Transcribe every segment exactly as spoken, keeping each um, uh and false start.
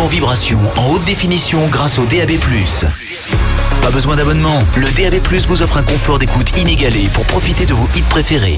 traitement vibration en haute définition grâce au D A B plus. Pas besoin d'abonnement, le D A B plus vous offre un confort d'écoute inégalé pour profiter de vos hits préférés.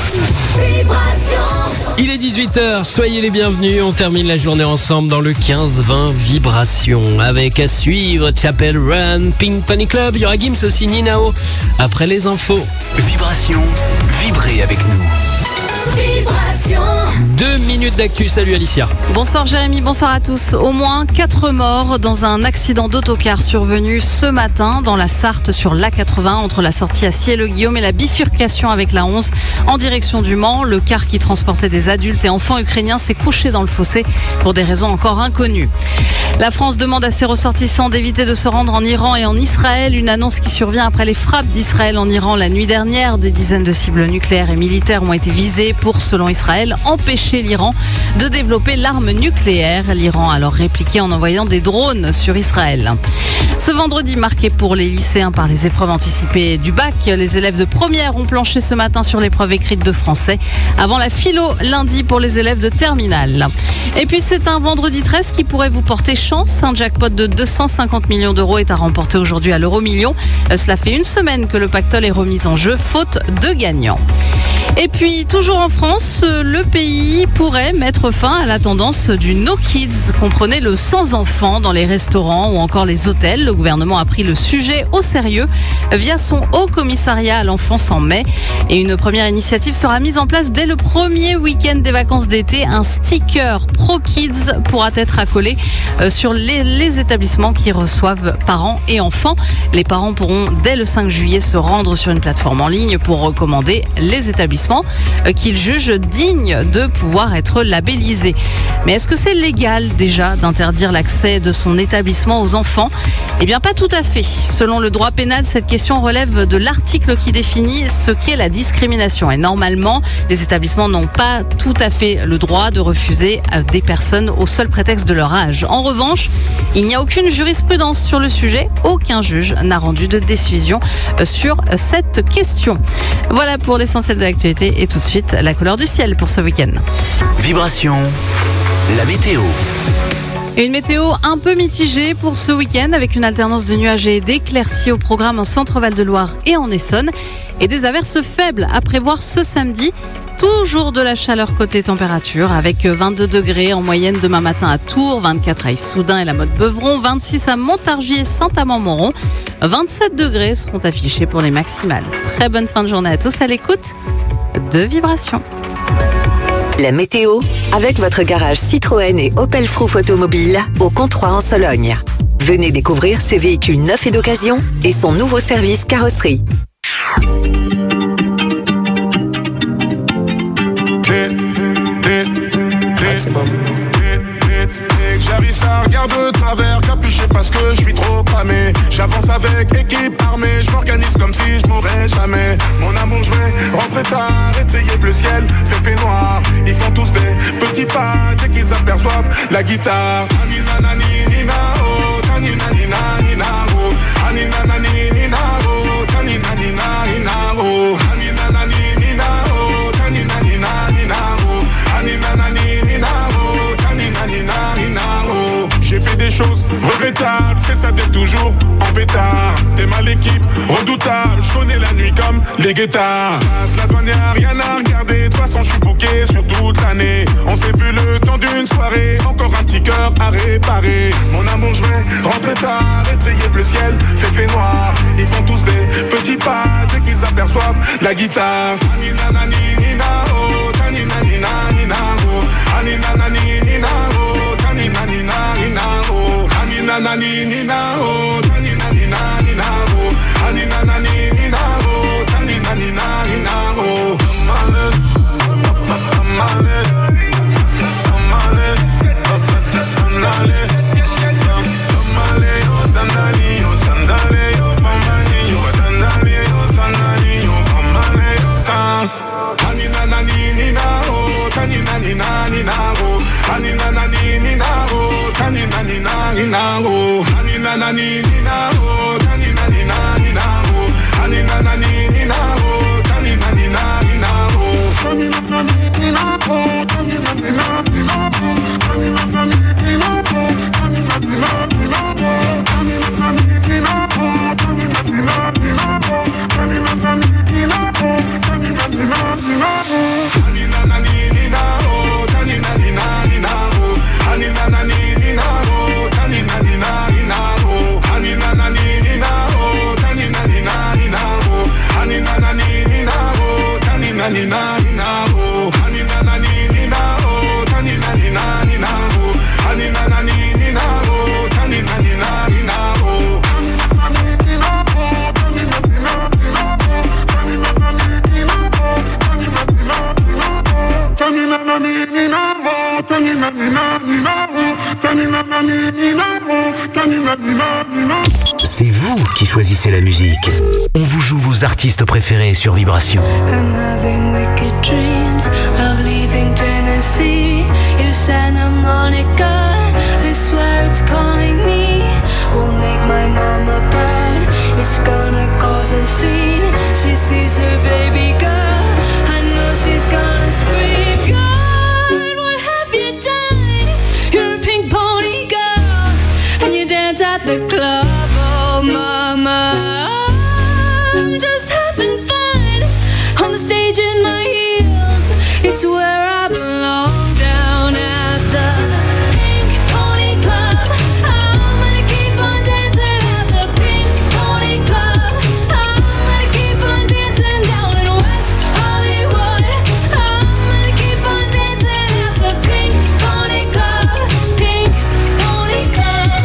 Il est dix-huit heures, soyez les bienvenus. On termine la journée ensemble dans le quinze vingt Vibration. Avec à suivre Chapel Run, Pink Pony Club. Il y aura Gims aussi, Ninao. Après les infos. Vibration, vibrez avec nous. Vibration. Deux minutes d'actu, salut Alicia. Bonsoir Jérémy, bonsoir à tous. Au moins quatre morts dans un accident d'autocar survenu ce matin dans la Sarthe sur l'A quatre-vingts entre la sortie à Ciel-le-Guillaume et la bifurcation avec la onze en direction du Mans. Le car qui transportait des adultes et enfants ukrainiens s'est couché dans le fossé pour des raisons encore inconnues. La France demande à ses ressortissants d'éviter de se rendre en Iran et en Israël. Une annonce qui survient après les frappes d'Israël en Iran la nuit dernière. Des dizaines de cibles nucléaires et militaires ont été visées pour, selon Israël, empêcher l'Iran de développer l'arme nucléaire. L'Iran a alors répliqué en envoyant des drones sur Israël. Ce vendredi marqué pour les lycéens par les épreuves anticipées du bac, les élèves de première ont planché ce matin sur l'épreuve écrite de français avant la philo lundi pour les élèves de terminale. Et puis c'est un vendredi treize qui pourrait vous porter chance. Un jackpot de deux cent cinquante millions d'euros est à remporter aujourd'hui à l'euro million. Cela fait une semaine que le pactole est remis en jeu, faute de gagnants. Et puis, toujours en France, le pays pourrait mettre fin à la tendance du No Kids, comprenez le sans enfants dans les restaurants ou encore les hôtels. Le gouvernement a pris le sujet au sérieux via son haut commissariat à l'enfance en mai. Et une première initiative sera mise en place dès le premier week-end des vacances d'été. Un sticker Pro Kids pourra être accolé sur les, les établissements qui reçoivent parents et enfants. Les parents pourront dès le cinq juillet se rendre sur une plateforme en ligne pour recommander les établissements qu'ils jugent dignes de pouvoir être labellisés. Mais est-ce que c'est légal déjà d'interdire l'accès de son établissement aux enfants ? Eh bien pas tout à fait. Selon le droit pénal, cette question relève de l'article qui définit ce qu'est la discrimination. Et normalement, les établissements n'ont pas tout à fait le droit de refuser des personnes au seul prétexte de leur âge. En revanche, il n'y a aucune jurisprudence sur le sujet. Aucun juge n'a rendu de décision sur cette question. Voilà pour l'essentiel de l'actualité. Et tout de suite, la couleur du ciel pour ce week-end. Vibration, la météo. Une météo un peu mitigée pour ce week-end avec une alternance de nuages et d'éclaircies au programme en Centre-Val de Loire et en Essonne. Et des averses faibles à prévoir ce samedi. Toujours de la chaleur côté température avec vingt-deux degrés en moyenne demain matin à Tours, vingt-quatre à Issoudun et la Motte-Beuvron, vingt-six à Montargis et Saint-Amand-Montrond, vingt-sept degrés seront affichés pour les maximales. Très bonne fin de journée à tous à l'écoute de Vibration. La météo avec votre garage Citroën et Opel Frouf Automobile au Comtois en Sologne. Venez découvrir ses véhicules neufs et d'occasion et son nouveau service carrosserie. J'arrive, ça regarde de travers, capuché parce que je suis trop cramé. J'avance avec équipe armée, je m'organise comme si je mourrais jamais. Mon amour, je vais rentrer tard, étrier le ciel, fait fait noir. Ils font tous des petits pas dès qu'ils aperçoivent la guitare. Anina nani nina oh, tanina nina nina oh, anina nani nina oh, tanina nina nina oh, anina nani nina oh, tanina nina nina oh, anina nani nina oh, tanina nina nina oh. J'ai fait des choses regrettables, c'est ça d'être toujours en pétard. T'es mal équipe, redoutable, je connais la nuit comme les guettards. La douane y'a rien à regarder, de toute façon je suis bouqué sur toute l'année. On s'est vu le temps d'une soirée, encore un petit cœur à réparer. Mon amour, je vais rentrer tard, étrier le ciel, fait fait noir. Ils font tous des petits pas dès qu'ils aperçoivent la guitare. Anina nani nina oh, tanina nina nina oh, anina nani nina oh, tanina nina nina oh, anina nani nina oh, tanina nina nina oh, anina nani nina oh, tanina nina nina oh. C'est vous qui choisissez la musique. On vous joue vos artistes préférés sur Vibration. I'm having wicked dreams of leaving Tennessee. You Santa Monica, I swear it's calling me. Won't make my mama proud, it's gonna cause a scene. She sees her baby girl, I know she's gonna scream. God, what have you done? You're a pink pony girl, and you dance at the club. Oh mama, I'm just having fun on the stage in my heels. It's where I belong, down at the Pink Pony Club. I'm gonna keep on dancing at the Pink Pony Club. I'm gonna keep on dancing down in West Hollywood. I'm gonna keep on dancing at the Pink Pony Club. Pink Pony Club.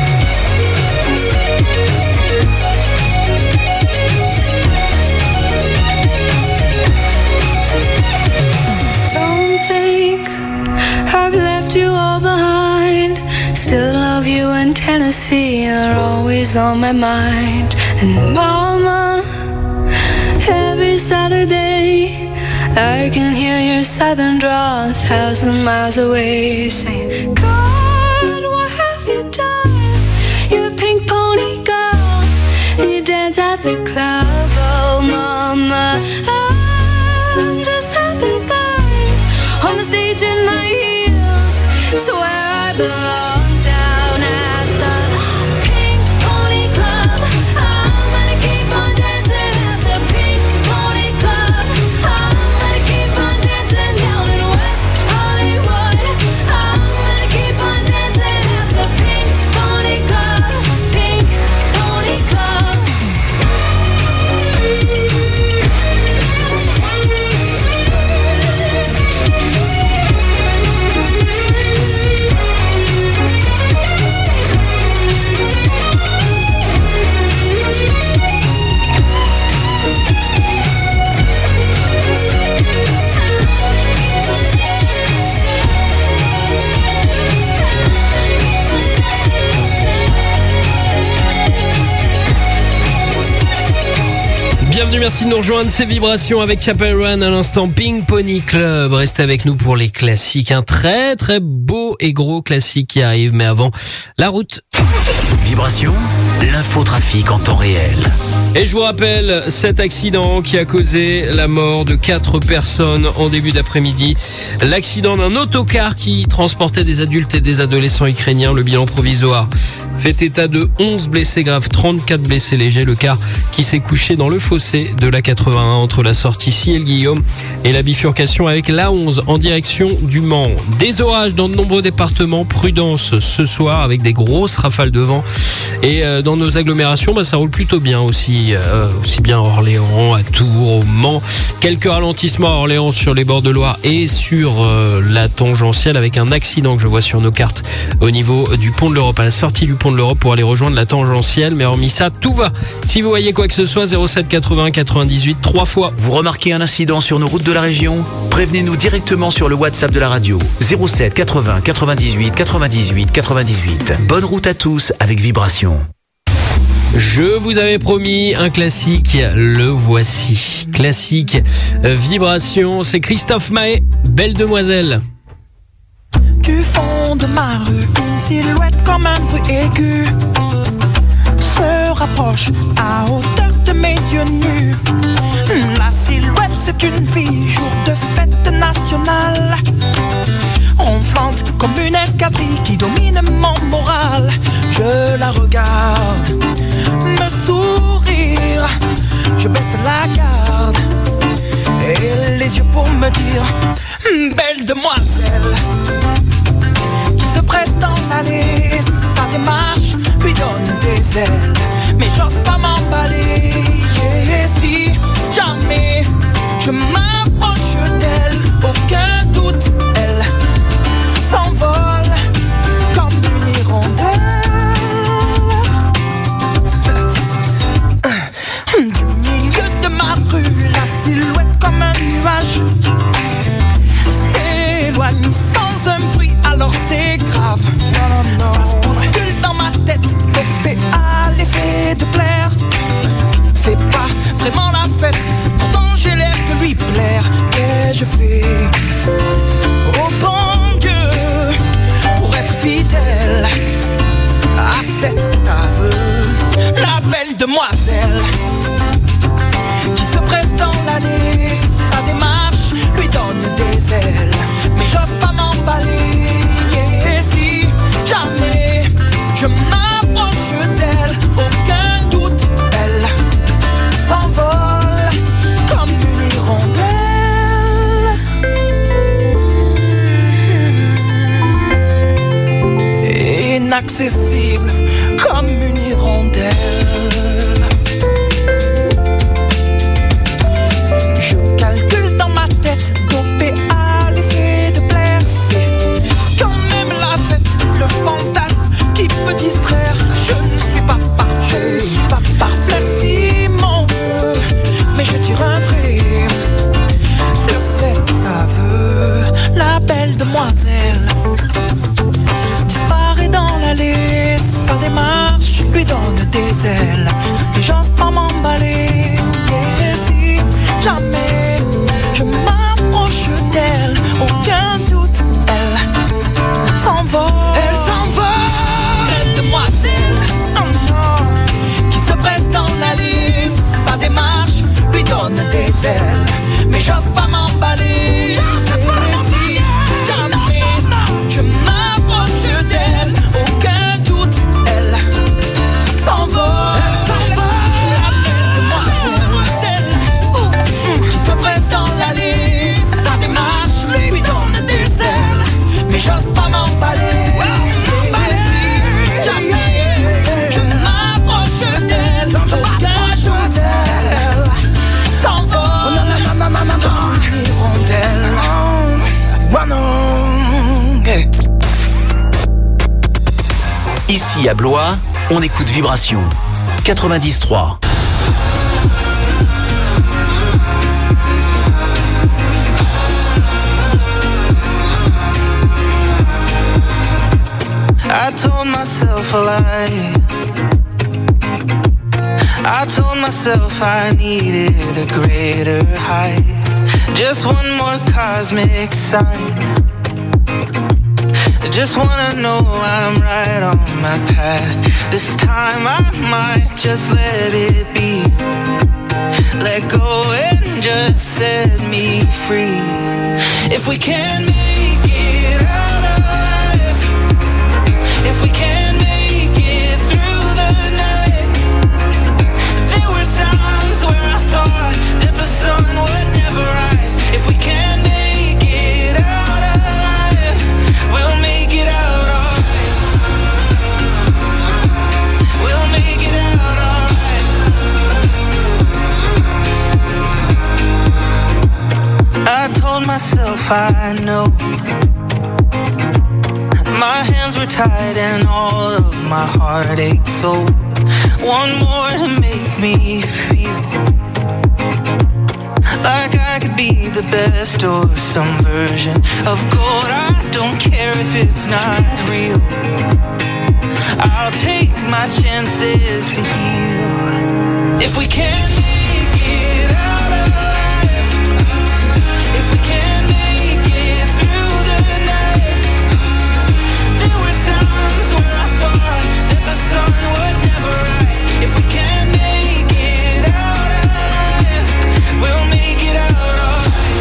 Don't think I've left you all behind. Still love you in Tennessee, you're always on my mind. And mama, every Saturday I can hear your southern drawl a thousand miles away, saying, God, what have you done? You're a pink pony girl, and you dance at the club. Oh mama, I'm just having fun on the stage in my heels. It's where I belong, down at the Pink Pony Club. I'm gonna keep on dancing at the Pink Pony Club. I'm gonna keep on dancing down in West Hollywood. I'm gonna keep on dancing at the Pink Pony Club. Pink Pony Club. Bienvenue, merci de nous rejoindre, c'est Vibration avec Chapel Run à l'instant, Pink Pony Club. Restez avec nous pour les classiques, un très très beau et gros classique qui arrive, mais avant, la route. Vibration, l'infotrafic en temps réel. Et je vous rappelle cet accident qui a causé la mort de quatre personnes en début d'après-midi. L'accident d'un autocar qui transportait des adultes et des adolescents ukrainiens. Le bilan provisoire fait état de onze blessés graves, trente-quatre blessés légers. Le car qui s'est couché dans le fossé de l'A quatre-vingt-un entre la sortie Ciel-Guillaume et la bifurcation avec l'A onze en direction du Mans. Des orages dans de nombreux départements. Prudence ce soir avec des grosses rafales de vent. Et dans nos agglomérations, bah, ça roule plutôt bien aussi. Euh, aussi bien à Orléans, à Tours, au Mans. Quelques ralentissements à Orléans sur les bords de Loire et sur euh, la tangentielle avec un accident que je vois sur nos cartes au niveau du pont de l'Europe, à la sortie du pont de l'Europe pour aller rejoindre la tangentielle. Mais hormis ça, tout va. Si vous voyez quoi que ce soit, zéro sept quatre-vingts quatre-vingt-dix-huit, trois fois. Vous remarquez un incident sur nos routes de la région? Prévenez-nous directement sur le WhatsApp de la radio. zéro sept quatre-vingts quatre-vingt-dix-huit quatre-vingt-dix-huit quatre-vingt-dix-huit. Bonne route à tous avec Vibration. Je vous avais promis un classique, le voici. Classique, euh, Vibration, c'est Christophe Maé, Belle Demoiselle. Du fond de ma rue, une silhouette comme un bruit aigu se rapproche à hauteur de mes yeux nus. La silhouette, c'est une fille, jour de fête nationale, ronflante comme une escadrille qui domine mon moral. Je la regarde me sourire, je baisse la garde et les yeux pour me dire belle demoiselle, qui se presse d'en aller. Sa démarche lui donne des ailes, mais j'ose pas m'emballer. Et si jamais je m'approche d'elle, aucun doute, elle s'envole comme une hirondelle. Du milieu de ma rue, la silhouette comme un nuage s'éloigne sans un bruit, alors c'est grave. Ça se bouscule dans ma tête. demoiselle qui se presse dans l'allée. Sa démarche lui donne des ailes, mais j'ose pas m'emballer. Et si jamais je m'approche d'elle, aucun doute, elle s'envole comme une hirondelle. Inaccessible comme une hirondelle. Je calcule dans ma tête, dopé à l'effet de plaire. C'est quand même la fête, le fantasme qui peut distraire. Je ne suis pas parfait, je ne suis pas parfait. Merci mon Dieu, mais je tire un trait sur cet aveu. La belle demoiselle disparaît dans l'allée. Sa démarche lui donne des ailes, mais j'ose pas m'emballer. Et si jamais je m'approche d'elle, aucun doute, elle s'envole. Elle s'envole. Belle demoiselle, oh non, qui se presse dans l'allée. Sa démarche lui donne des ailes, mais j'ose pas m'emballer. J'ose pas m'emballer. Jamais je m'approche d'elle, aucun doute, elle s'envole. Elle s'envole. La belle demoiselle qui se presse dans l'allée. Sa démarche lui donne des ailes, mais j'ose pas m'emballer. Jamais je m'approche d'elle, aucun doute, elle s'envole comme une hirondelle. Oh non, hey. Ici à Blois, on écoute Vibration quatre-vingt-dix trois. I told myself a lie. I told myself I needed a greater high. Just one more cosmic sign. Just wanna know I'm right on my path. This time I might just let it be. Let go and just set me free. If we can make it out alive, if we can make it through the night. There were times where I thought that the sun would never rise. If we can make it out alive, we'll make it out alright. We'll make it out alright. I told myself I know my hands were tied and all of my heart ached so. One more to make me feel like I could be the best or some version of gold. I don't care if it's not real. I'll take my chances to heal. If we can make it out alive, if we can make it through the night. There were times where I thought that the sun would never rise. If we can make it out alive, we'll make it out alright.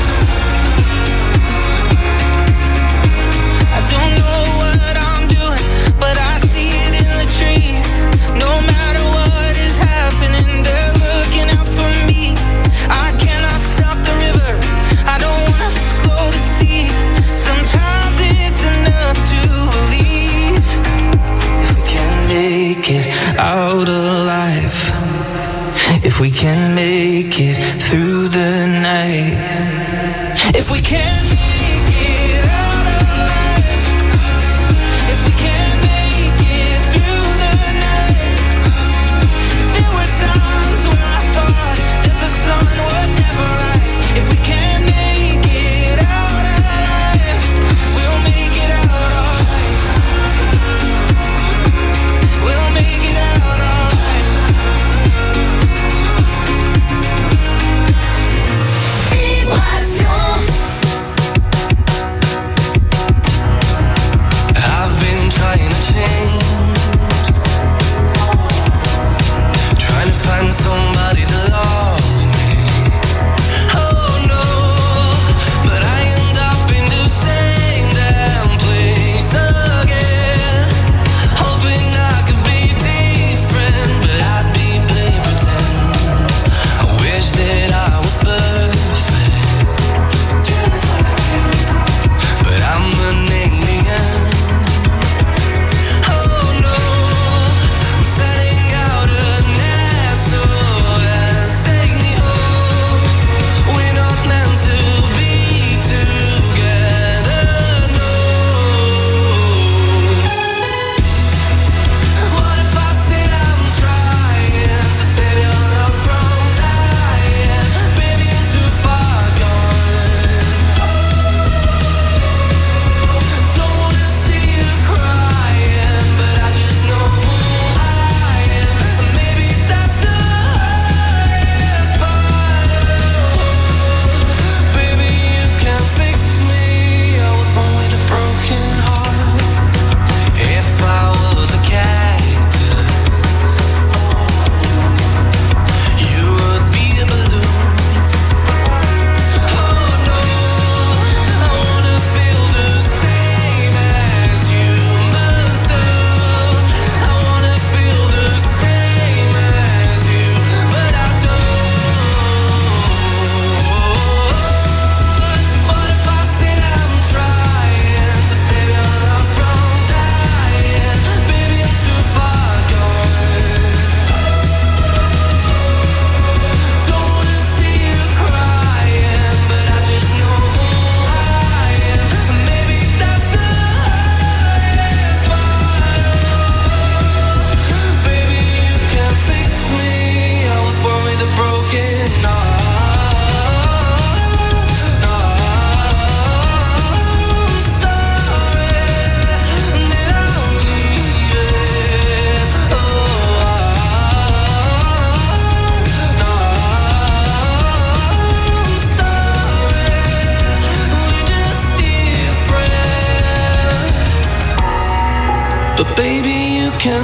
I don't know what I'm doing, but I see it in the trees. No matter what is happening, they're looking out for me. I cannot stop the river, I don't wanna slow the sea. Sometimes it's enough to believe. If we can make it out alive, if we can make it through the night. If we can make it out alive, if we can make it through the night. There were times where I thought that the sun would never rise. If we can make it out alive, we'll make it out alright. We'll make it out alright. Vibration.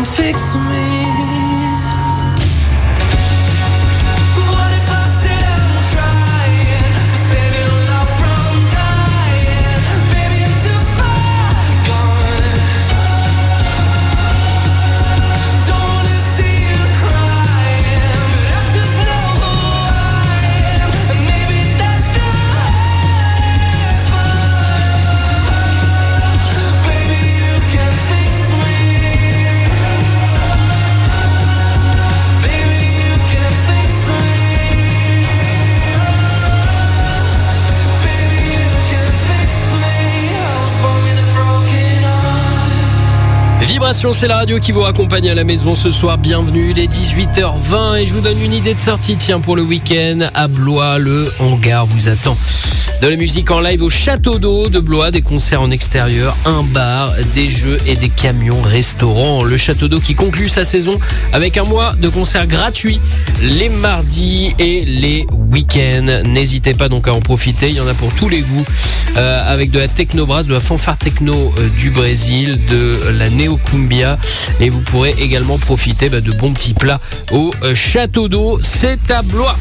can fix me. Vibration, c'est la radio qui vous raccompagne à la maison ce soir. Bienvenue, il est dix-huit heures vingt et je vous donne une idée de sortie. Tiens, pour le week-end à Blois, le hangar vous attend. De la musique en live au Château d'Eau de Blois, des concerts en extérieur, un bar, des jeux et des camions restaurants. Le Château d'Eau qui conclut sa saison avec un mois de concerts gratuits les mardis et les week-ends. N'hésitez pas donc à en profiter, il y en a pour tous les goûts, euh, avec de la techno-brass, de la fanfare techno euh, du Brésil, de la néo-cumbia, et vous pourrez également profiter bah, de bons petits plats au euh, Château d'Eau. C'est à Blois.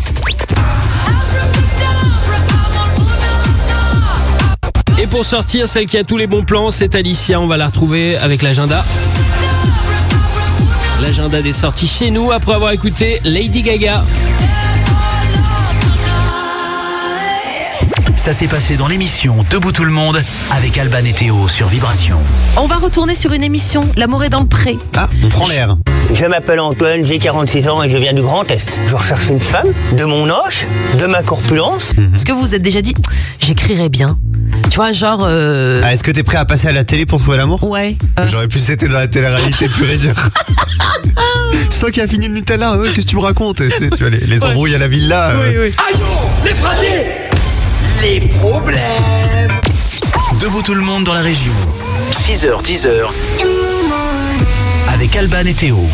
Et pour sortir, celle qui a tous les bons plans, c'est Alicia. On va la retrouver avec l'agenda. L'agenda des sorties chez nous après avoir écouté Lady Gaga. Ça s'est passé dans l'émission Debout tout le monde avec Alban et Théo sur Vibration. On va retourner sur une émission, L'amour est dans le pré. Ah, on prend l'air. Je m'appelle Antoine, j'ai quarante-six ans et je viens du Grand Est. Je recherche une femme de mon âge, de ma corpulence. Mm-hmm. Est-ce que vous vous êtes déjà dit, j'écrirais bien? Tu vois, genre... Euh... Ah, est-ce que t'es prêt à passer à la télé pour trouver l'amour? Ouais. Euh... J'aurais pu c'était dans la télé-réalité pure et dure. C'est toi qui as fini le Nutella, ouais, qu'est-ce que tu me racontes? Tu sais, tu vois, les, les embrouilles ouais. à la villa. Euh... Oui, oui. Aïe, les fratés, les problèmes. Debout tout le monde dans la région. six heures, dix heures. Avec Alban et Théo.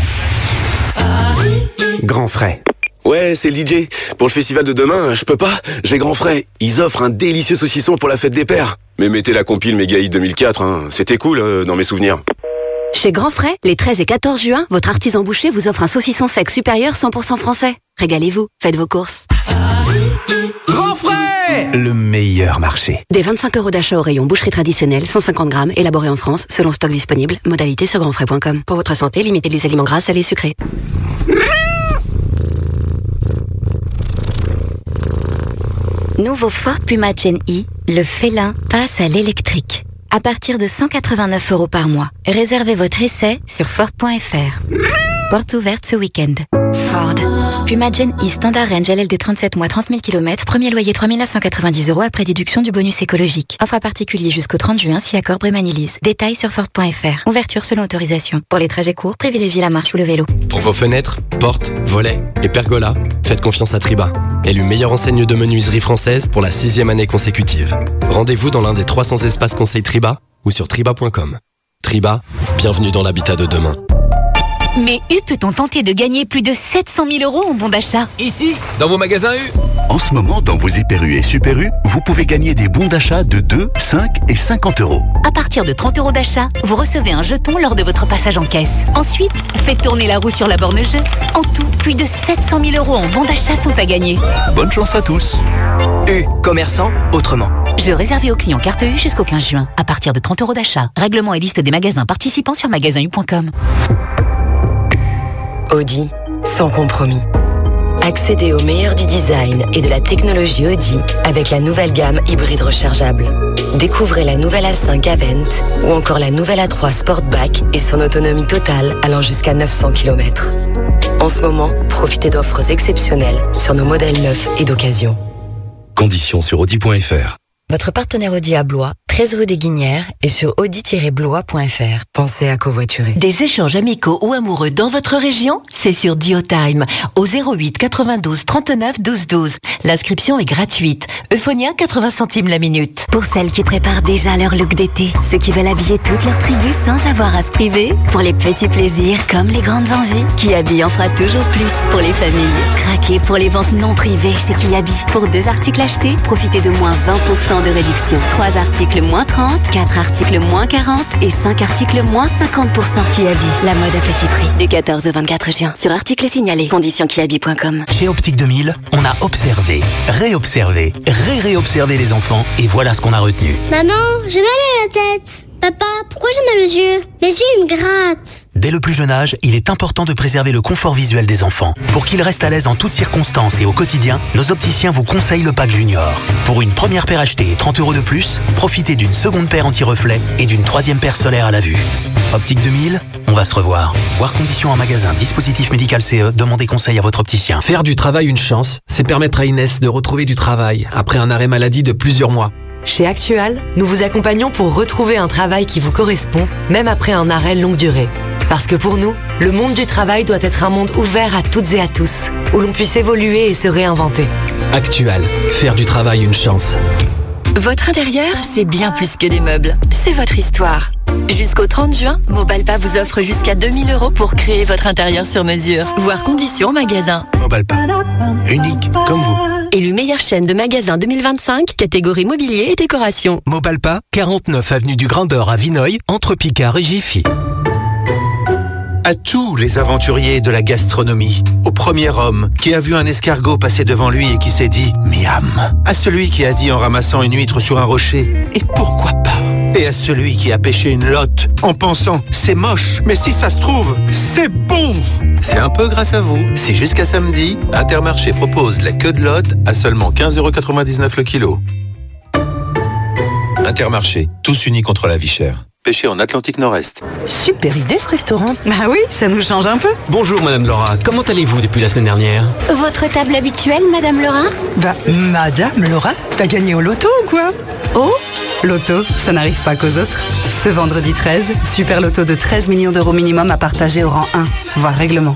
Grand frais. Ouais, c'est le D J. Pour le festival de demain, je peux pas. J'ai grand frais. Ils offrent un délicieux saucisson pour la fête des pères. Mais mettez la compile Mégaïd deux mille quatre, hein. C'était cool euh, dans mes souvenirs. Chez Grand Frais, les treize et quatorze juin, votre artisan boucher vous offre un saucisson sec supérieur cent pour cent français. Régalez-vous, faites vos courses. Grand Frais, le meilleur marché. Des vingt-cinq euros d'achat au rayon boucherie traditionnelle, cent cinquante grammes, élaboré en France, selon stock disponible. Modalité sur grand frais point com. Pour votre santé, limitez les aliments gras, salés, sucrés. Nouveau Ford Puma Gen E, le félin passe à l'électrique. À partir de cent quatre-vingt-neuf euros par mois. Réservez votre essai sur Ford point F R. Porte ouverte ce week-end. Ford. Puma Gen E Standard Range L L D trente-sept mois trente mille kilomètres. Premier loyer trois mille neuf cent quatre-vingt-dix euros après déduction du bonus écologique. Offre à particulier jusqu'au trente juin si accord Brémanilise. Détails sur Ford point F R. Ouverture selon autorisation. Pour les trajets courts, privilégiez la marche ou le vélo. Pour vos fenêtres, portes, volets et pergolas, faites confiance à Triba. Élu meilleure enseigne de menuiserie française pour la sixième année consécutive. Rendez-vous dans l'un des trois cents espaces conseils Triba ou sur triba point com. Triba, bienvenue dans l'habitat de demain. Mais U peut-on tenter de gagner plus de sept cent mille euros en bon d'achat? Ici, dans vos magasins U. En ce moment, dans vos Hyper U et Super U, vous pouvez gagner des bons d'achat de deux, cinq et cinquante euros. À partir de trente euros d'achat, vous recevez un jeton lors de votre passage en caisse. Ensuite, faites tourner la roue sur la borne jeu. En tout, plus de sept cent mille euros en bons d'achat sont à gagner. Bonne chance à tous. U, commerçant, autrement. Jeu réservé aux clients carte U jusqu'au quinze juin, à partir de trente euros d'achat. Règlement et liste des magasins participants sur magasin u point com. Audi, sans compromis. Accédez au meilleur du design et de la technologie Audi avec la nouvelle gamme hybride rechargeable. Découvrez la nouvelle A cinq Avent ou encore la nouvelle A trois Sportback et son autonomie totale allant jusqu'à neuf cents kilomètres. En ce moment, profitez d'offres exceptionnelles sur nos modèles neufs et d'occasion. Conditions sur audi point F R. Votre partenaire Audi à Blois, treize rue des Guinières et sur audi tiret blois point F R. Pensez à covoiturer. Des échanges amicaux ou amoureux dans votre région, c'est sur Diotime au zéro huit quatre-vingt-douze trente-neuf douze douze. L'inscription est gratuite. Euphonia, quatre-vingts centimes la minute. Pour celles qui préparent déjà leur look d'été, ceux qui veulent habiller toute leur tribu sans avoir à se priver, pour les petits plaisirs comme les grandes envies, Kiabi en fera toujours plus pour les familles. Craquez pour les ventes non privées chez Kiabi. Pour deux articles achetés, profitez de moins vingt pour cent cent de réduction. trois articles moins trente, quatre articles moins quarante et cinq articles moins cinquante pour cent. Kiabi, la mode à petit prix. Du quatorze au vingt-quatre juin. Sur articles signalés. Conditions kiabi point com. Chez Optique deux mille, on a observé, réobservé, ré-réobservé les enfants et voilà ce qu'on a retenu. Maman, j'ai mal à la tête. Papa, pourquoi j'ai mal aux yeux? Mes yeux, ils me grattent. Dès le plus jeune âge, il est important de préserver le confort visuel des enfants. Pour qu'ils restent à l'aise en toutes circonstances et au quotidien, nos opticiens vous conseillent le pack Junior. Pour une première paire achetée et trente euros de plus, profitez d'une seconde paire anti-reflet et d'une troisième paire solaire à la vue. Optique deux mille, on va se revoir. Voir conditions en magasin, dispositif médical C E, demandez conseil à votre opticien. Faire du travail une chance, c'est permettre à Inès de retrouver du travail après un arrêt maladie de plusieurs mois. Chez Actual, nous vous accompagnons pour retrouver un travail qui vous correspond, même après un arrêt longue durée. Parce que pour nous, le monde du travail doit être un monde ouvert à toutes et à tous, où l'on puisse évoluer et se réinventer. Actual, faire du travail une chance. Votre intérieur, c'est bien plus que des meubles. C'est votre histoire. Jusqu'au trente juin, Mobalpa vous offre jusqu'à deux mille euros pour créer votre intérieur sur mesure. Voir conditions magasin. Mobalpa, unique comme vous. Élu meilleure chaîne de magasins deux mille vingt-cinq, catégorie mobilier et décoration. Mobalpa, quarante-neuf avenue du Grand d'Or à Vineuil, entre Picard et Jiffy. À tous les aventuriers de la gastronomie, au premier homme qui a vu un escargot passer devant lui et qui s'est dit « miam », à celui qui a dit en ramassant une huître sur un rocher « et pourquoi pas ?» et à celui qui a pêché une lotte en pensant « c'est moche, mais si ça se trouve, c'est bon !» C'est un peu grâce à vous. Si jusqu'à samedi, Intermarché propose la queue de lotte à seulement quinze euros quatre-vingt-dix-neuf le kilo. Intermarché, tous unis contre la vie chère. Pêché en Atlantique Nord-Est. Super idée ce restaurant. Bah oui, ça nous change un peu. Bonjour Madame Laura, comment allez-vous depuis la semaine dernière? Votre table habituelle, Madame Laura? Bah, Madame Laura, t'as gagné au loto ou quoi? Oh, loto, ça n'arrive pas qu'aux autres. Ce vendredi treize, super loto de treize millions d'euros minimum à partager au rang un, voire règlement.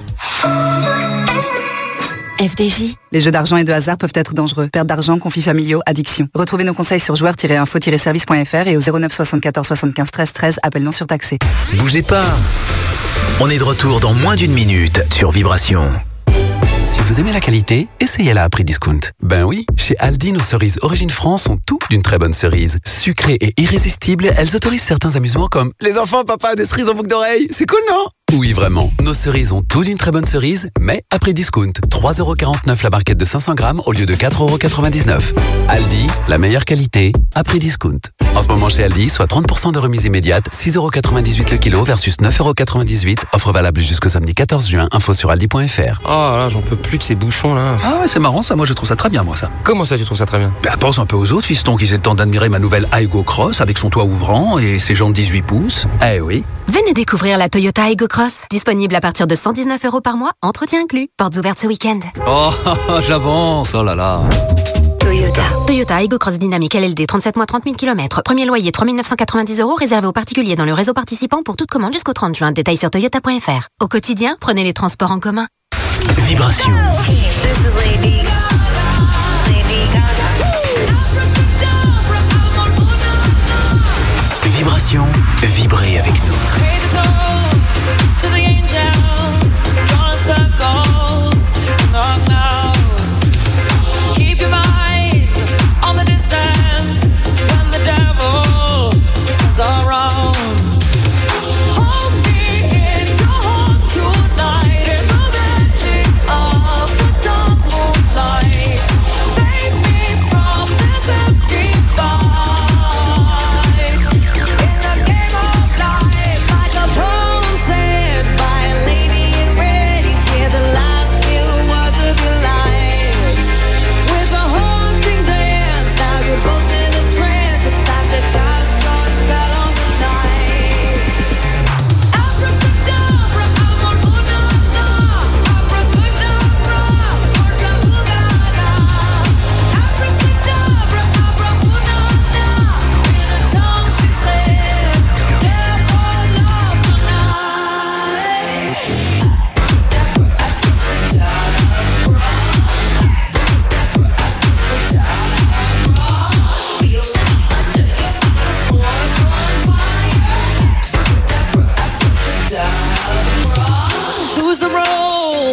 F D J. Les jeux d'argent et de hasard peuvent être dangereux. Perte d'argent, conflits familiaux, addiction. Retrouvez nos conseils sur joueurs tiret info tiret service point f r et au zéro neuf soixante-quatorze soixante-quinze treize treize, appel non surtaxé. Bougez pas. On est de retour dans moins d'une minute sur Vibration. Si vous aimez la qualité, essayez-la à prix discount. Ben oui, chez Aldi, nos cerises Origine France sont toutes d'une très bonne cerise. Sucrées et irrésistibles, elles autorisent certains amusements comme les enfants, papa, des cerises en boucle d'oreille. C'est cool, non? Oui, vraiment. Nos cerises ont tout d'une très bonne cerise, mais à prix discount. trois euros quarante-neuf la barquette de cinq cents grammes au lieu de quatre euros quatre-vingt-dix-neuf. Aldi, la meilleure qualité, à prix discount. En ce moment chez Aldi, soit trente pour cent de remise immédiate, six euros quatre-vingt-dix-huit le kilo versus neuf euros quatre-vingt-dix-huit. Offre valable jusqu'au samedi quatorze juin. Info sur aldi point f r. Oh là, j'en peux plus de ces bouchons là. Ah ouais, c'est marrant ça, moi je trouve ça très bien moi ça. Comment ça tu trouves ça très bien? Bah pense un peu aux autres fistons qui aient le temps d'admirer ma nouvelle Aygo Cross avec son toit ouvrant et ses jantes dix-huit pouces. Eh oui. Venez découvrir la Toyota Aygo Cross. Disponible à partir de cent dix-neuf euros par mois, entretien inclus. Portes ouvertes ce week-end. Oh, j'avance, oh là là. Toyota. Toyota Aygo Cross Dynamique L L D, trente-sept mois, trente mille kilomètres. Premier loyer, trois mille neuf cent quatre-vingt-dix euros, réservé aux particuliers dans le réseau participant pour toute commande jusqu'au trente juin. Détails sur toyota point f r. Au quotidien, prenez les transports en commun. Vibration. Vibration, vibrez avec nous.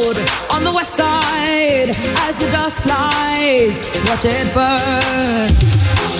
Watch it burn.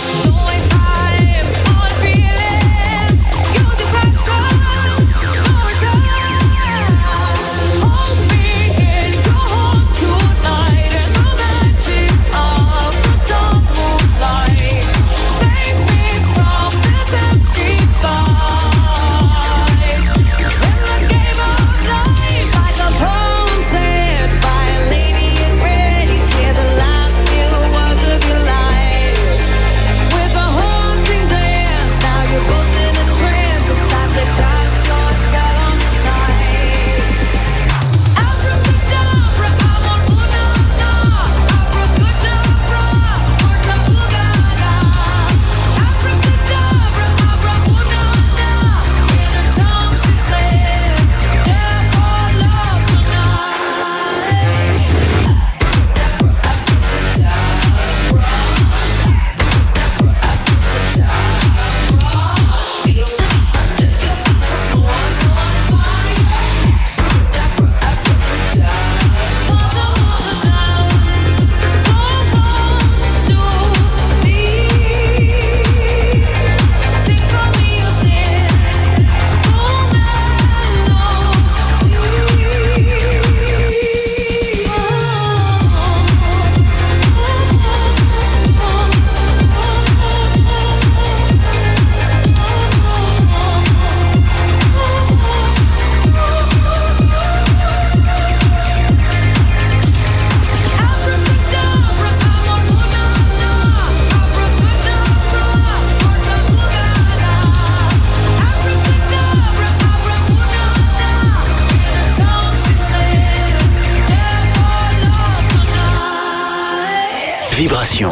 Vibration.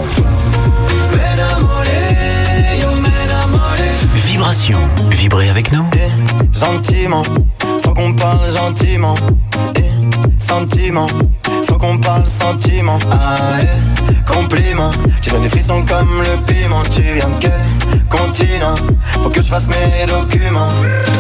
Vibration. Vibrez avec nous. Et gentiment, faut qu'on parle gentiment. Et sentiment, faut qu'on parle sentiment. Ah, et compliment, tu donnes des frissons comme le piment. Tu viens de quel continent? Faut que je fasse mes documents.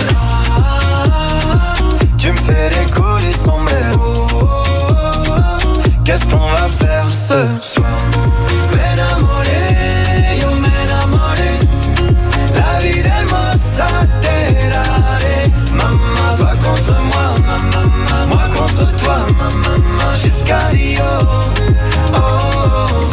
Tu me fais décoller son sombrero. Qu'est-ce qu'on va faire ce soir? M'enamoré, yo m'enamoré. La vie d'Hermosa Terare. Maman, toi contre moi, maman, moi contre toi, maman, jusqu'à Rio. Oh, oh.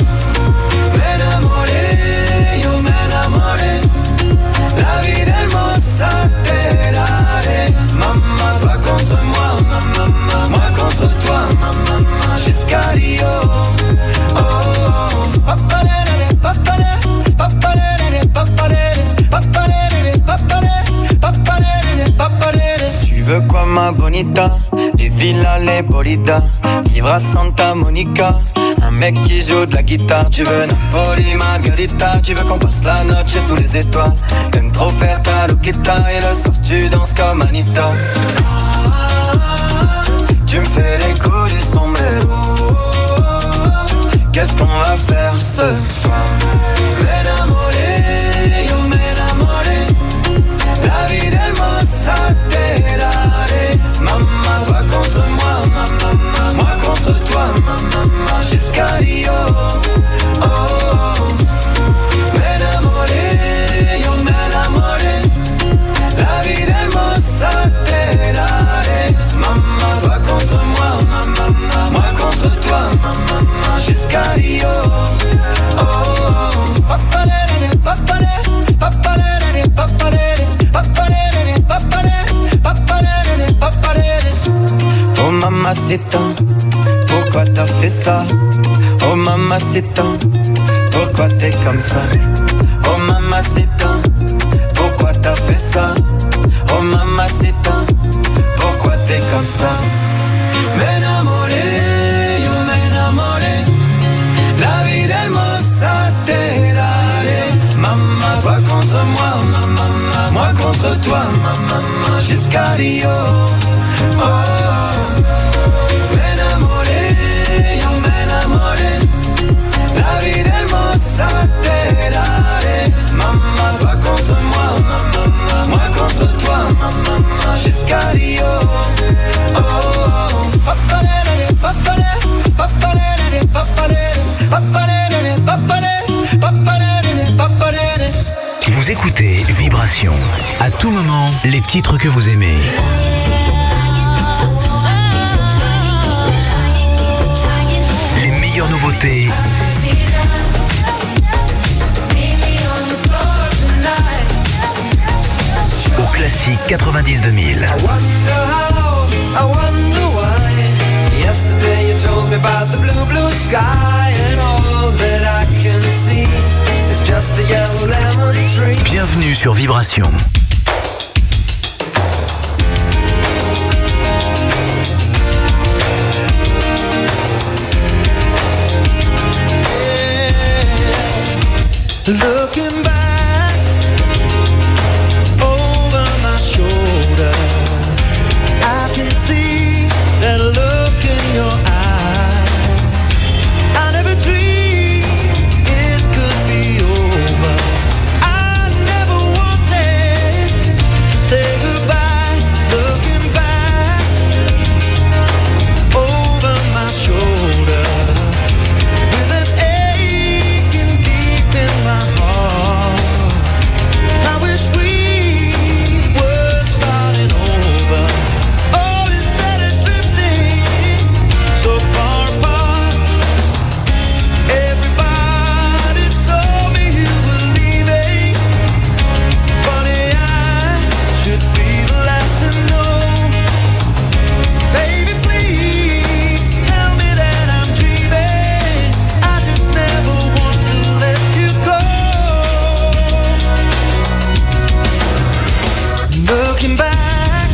M'enamoré, yo m'enamoré. La vie d'Hermosa Terare. Maman, toi contre moi, maman, moi contre toi, maman, jusqu'à Rio. Oh, oh. Papalere, papalere, papalere, papalere, papalere, papalere, papalere, papalere. Tu veux quoi ma bonita? Les villas, les bolidas, vivre à Santa Monica. Un mec qui joue de la guitare. Tu veux Napoli, Margarita. Tu veux qu'on passe la noche sous les étoiles. T'aimes trop faire ta loquita. Et le soir tu danses comme Anita. Tu me fais les coups du sombrero. Qu'est-ce qu'on va faire ce soir? M'enamoré, yo m'enamoré. La vie d'Hermosa Terare. Maman, toi contre moi, maman, moi contre toi, maman, jusqu'à Rio. Oh, oh. M'enamoré, yo m'enamoré. La vie d'Hermosa Terare. Maman, toi contre moi, maman, moi contre toi, maman, jusqu'à Rio. Oh, oh. Papalere, papalere, papalere, papalere, papalere, papalere, papalere, papalere. Oh mamacita, pourquoi t'as fait ça? Oh mamacita, pourquoi t'es comme ça? Oh mamacita, pourquoi t'as fait ça? Oh mamacita, pourquoi t'es comme ça? M'enamoré, yo m'enamoré. La vie d'Hermosa Terare. Maman, toi contre moi, maman, moi contre toi, maman, jusqu'à Rio. Oh, oh. M'enamoré, yo m'enamoré. La vie d'Hermosa Terare. Maman, toi contre moi, maman, moi contre toi, maman, jusqu'à Rio. Oh, oh. Papalere, papalere, papalere, papalere, papalere, papalere, papalere, papalere. Vous écoutez Vibration. À tout moment, les titres que vous aimez. Les meilleures nouveautés. Au classique quatre-vingt-dix deux mille. Bienvenue sur Vibration. Looking back over my shoulder, I can see that look in your eye. I never dreamed it could be over. I never wanted to say goodbye. Looking back over my shoulder, with an aching deep in my heart. I wish we were starting over. Oh, instead of drifting so far apart. Everybody told me you were leaving. Funny, I should be the last to know. Baby, please tell me that I'm dreaming. I just never want to let you go. Looking back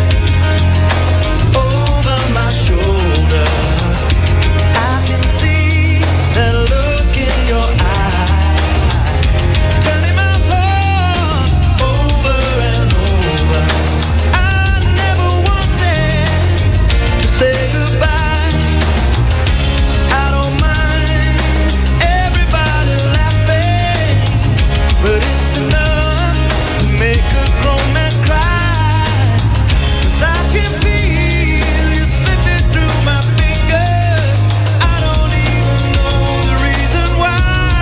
over my shoulder, I can see that look in your eye. Turning my heart over and over. I never wanted to say goodbye. I don't mind everybody laughing, but it's enough to make a grown man cry. 'Cause I can feel you slipping through my fingers. I don't even know the reason why.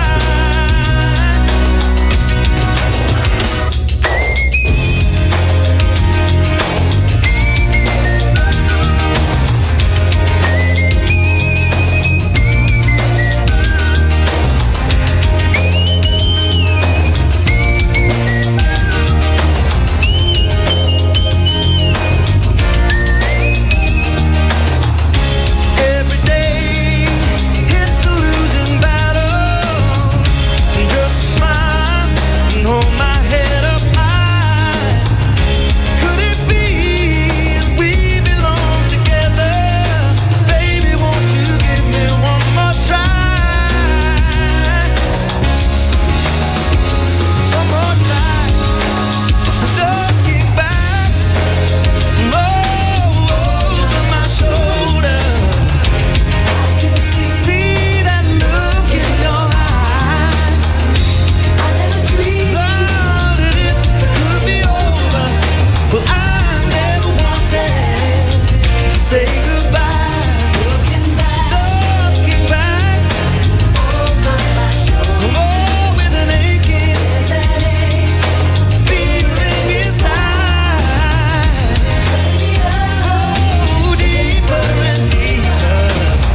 Every day it's a losing battle. Just smile and hold my head up high. Could it be we belong together? Baby, won't you give me one more try? One more try. Looking back over my shoulder, see that look in your eye. I never dreamed that it could be over. Well, I never wanted to say goodbye. Looking back, looking back over my shoulder, oh, with an aching feeling inside. Oh, deeper and deeper.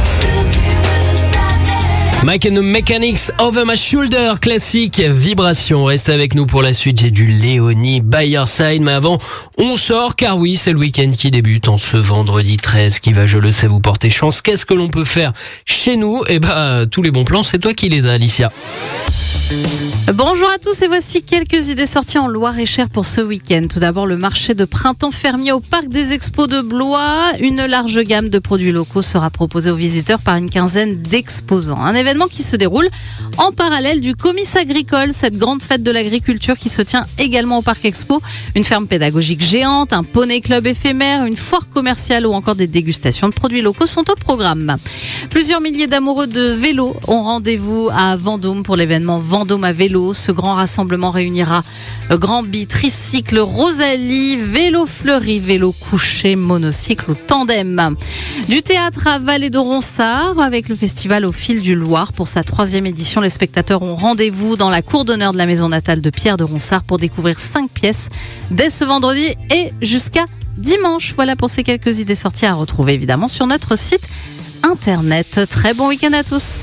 Mike and the Mechanics, Over My Shoulder, classique, Vibration. Reste avec nous pour la suite, j'ai du Léonie by your side. Mais avant, on sort, car oui, c'est le week-end qui débute en ce vendredi treize, qui va, je le sais, vous porter chance. Qu'est-ce que l'on peut faire chez nous? Eh ben, tous les bons plans, c'est toi qui les as, Alicia. Bonjour à tous et voici quelques idées sorties en Loire-et-Cher pour ce week-end. Tout d'abord, le marché de printemps fermier au Parc des Expos de Blois. Une large gamme de produits locaux sera proposée aux visiteurs par une quinzaine d'exposants. Un événement qui se déroule en parallèle du Comice agricole, cette grande fête de l'agriculture qui se tient également au Parc Expo. Une ferme pédagogique géante, un poney club éphémère, une foire commerciale ou encore des dégustations de produits locaux sont au programme. Plusieurs milliers d'amoureux de vélo ont rendez-vous à Vendôme pour l'événement Vendôme à vélo. Ce grand rassemblement réunira Grand Bi, tricycle, Rosalie, vélo fleuri, vélo couché, monocycle ou tandem. Du théâtre à Vallée de Ronsard avec le festival Au fil du Loir. soir. Pour sa troisième édition, les spectateurs ont rendez-vous dans la cour d'honneur de la maison natale de Pierre de Ronsard pour découvrir cinq pièces dès ce vendredi et jusqu'à dimanche. Voilà pour ces quelques idées sorties à retrouver évidemment sur notre site internet. Très bon week-end à tous.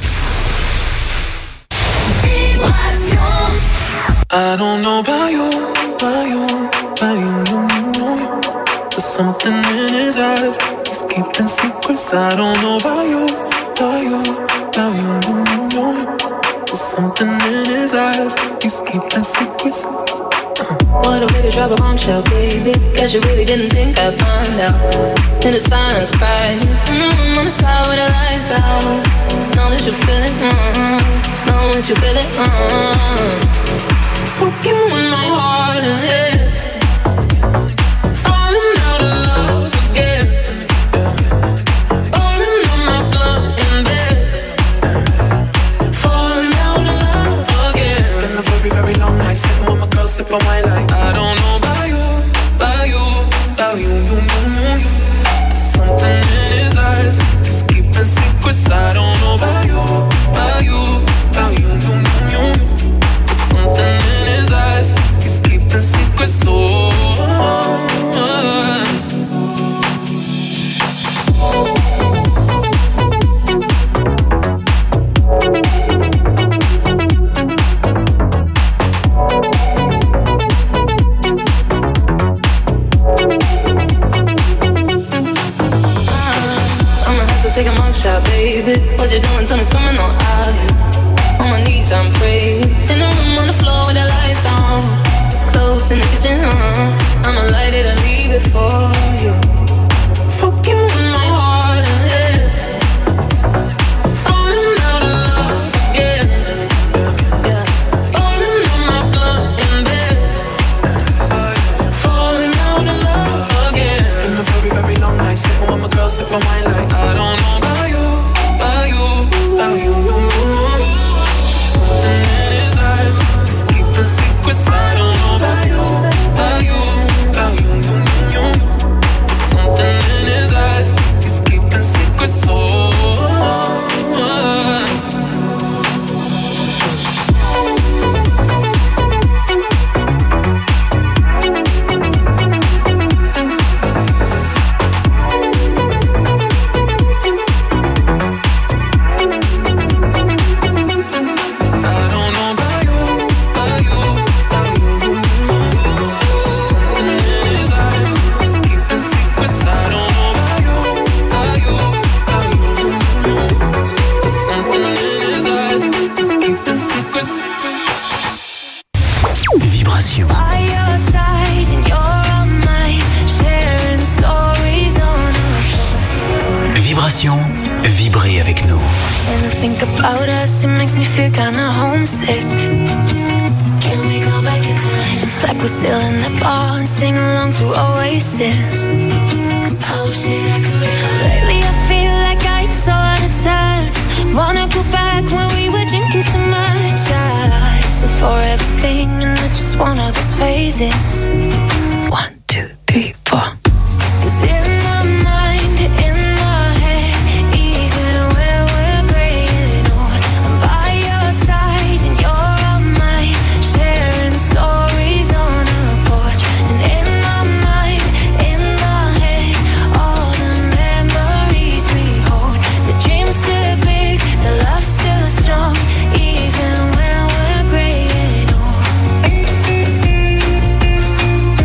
I don't know about you, about you, about you, you, you, you. There's something in his eyes, he's keeping secrets. I don't know about you, about you, about you, you, you, you. There's something in his eyes, he's keeping secrets. What a way to drop a bombshell, baby. Guess you really didn't think I'd find out. In the silence, cry. Mm-hmm, on the side with the lights out. Know that you feel it, mm-hmm. Know that you feel it, mm-hmm. Fuck you in my heart and head. Falling out of love again. Falling on my blood in bed. Falling out of love again. It's been a very, very long night. Sitting with my girl, sipping wine like I don't know about you, about you, about you, you, you, you, you. Something in his eyes, he's keeping secrets. I don't know about you, about you, about you, you, you, you. Something in his eyes, he's keeping secrets. So take a mug shot, baby. What you doing? Tell me, coming on out. On my knees, I'm praying. In the room on the floor with the lights on. Close in the kitchen, uh. I'ma light it and leave it for you. Fuck you in my heart and head. Falling out of love again. Yeah. Falling on my blood in bed. Falling out of love again. It's been a very, very long night. Sitting with my girl, sipping wine like I don't know about you, about you, about you, you, you. Something in his eyes, he's keeping secrets. I don't know about you, about you, about you, you, you, you. Something in his eyes, he's keeping secrets. Oh. Vibration. Vibration, vibrez avec nous. When I think about us, it makes me feel kinda homesick. Can we go back in time? It's like we're still in the bar and sing along to Oasis. I wish that I could. Lately I feel like I so out of touch. Wanna go back when we were drinking so much. I so for everything and not just one of those phases. One, two, three, four. 'Cause in my mind, in my head, even when we're gray and old, I'm by your side and you're on mine, sharing stories on our porch. And in my mind, in my head, all the memories we hold. The dream's still big, the love's still strong, even when we're gray and old.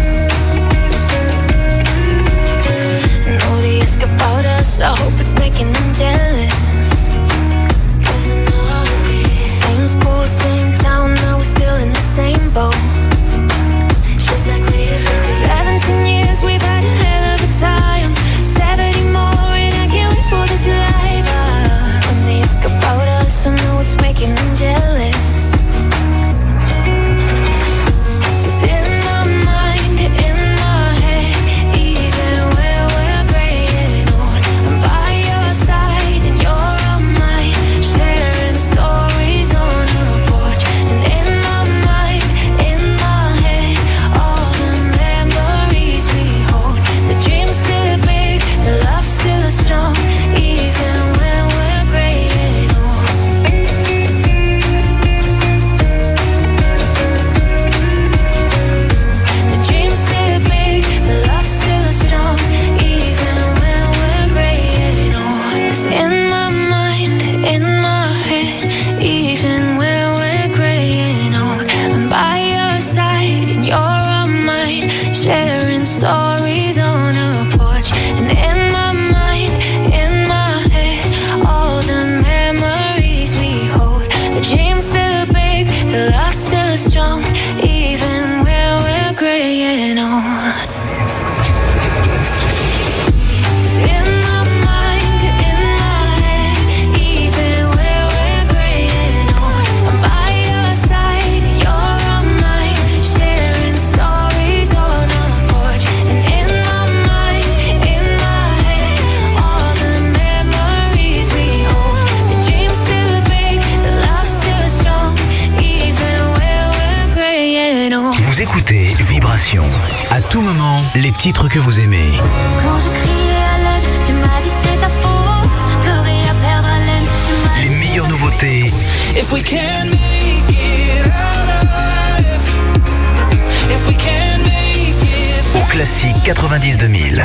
Vibration. À tout moment, les titres que vous aimez. Quand je criais à l'aide, tu m'as dit c'est ta faute. Pleurer à perdre haleine, tu m'as Les meilleures nouveautés. If we can make it out alive, if we can make it. Au classique quatre-vingt-dix deux mille.